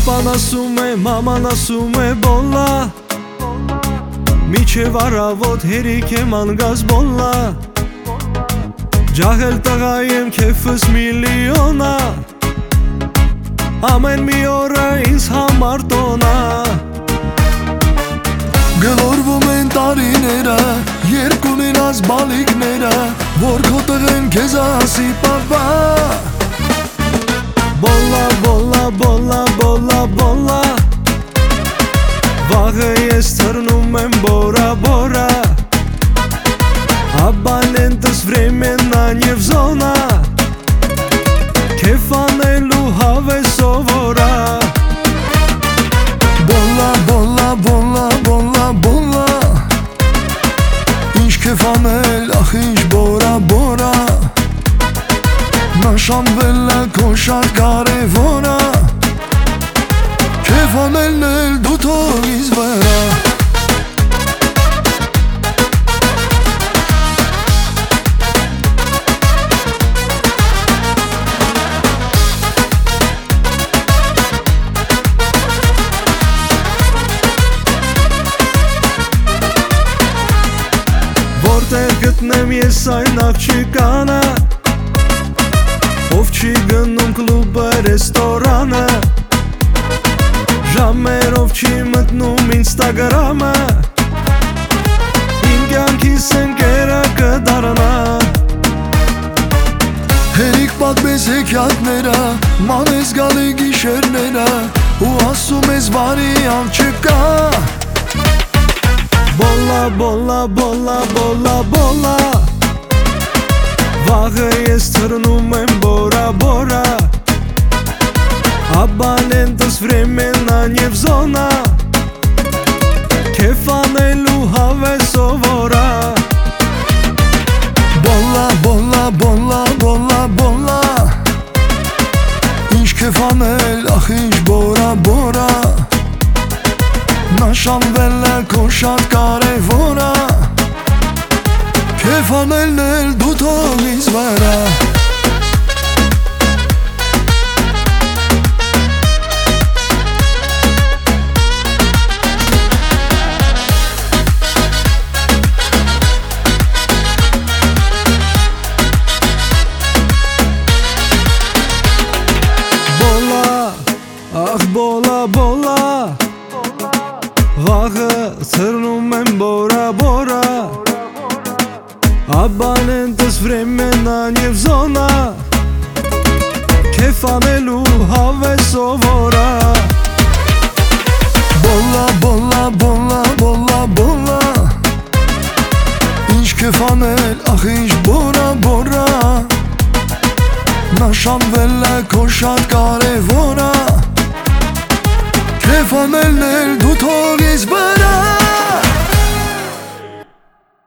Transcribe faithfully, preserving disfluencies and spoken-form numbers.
Papan ասում է, մաման ասում է բոլա, Միջև առավոտ հերիք եմ անգազ բոլա, Ջահել տղա եմ քեֆս միլիոնա, Ամեն մի օրը ինձ համար տոնա։ Գլորվում են տարիները, երկու մենած բալիկները, Որ քո տղեն քեզ ասի պապա։ Բոլա, բոլա, բոլա, բոլա, բոլա, Վաղը ես թռնում եմ բորա, բորա, Абонентս временна не в зона, Քեֆ անելու հավես սովորա։ Բոլա, բոլա, բոլա, բոլա, բոլա, Ինչ քեֆ անել, ախ ինչ բորա, բորա, Նշանվել է քո շատ կարևորա, Քեֆ անելն էլ դու թող ինձ վրա։ Որտեղ գտնեմ ես այն աղջիկանը, Ով չի գնում կլուբը, ռեստորանը, Ժամերով չի մտնում ինստագրամը, Իմ կյանքիս ընկերը կդառնա։ Հերիք պատմես հեքիաթները, մանես գալի գիշերները, Ու ասում ես վարիանտ չկա։ Բոլա, բոլա, բոլա, բոլա, բոլա, Վաղը ես թռնում եմ բորա, բորա, Абонентս временна не в зона, Քեֆ անելու հավես սովորա։ Բոլա, բոլա, բոլա, բոլա, բոլա, Ինչ քեֆ անել, ախ ինչ բորա, բորա, Նշանվել է քո շատ կարևորա, Քեֆ անելն էլ դու թող ինձ վրա։ Բոլա, ախ բոլա, բոլա, Վաղը թռնում եմ բորա, բորա, Абонентս временна не в зона, Քեֆ անելու հավես սովորա։ Բոլա, բոլա, բոլա, բոլա, բոլա, Ինչ քեֆ անել, ախ ինչ բորա, բորա, Նշանվել է քո շատ կարևորա, Քեֆ անելն էլ դու թող ինձ վրա։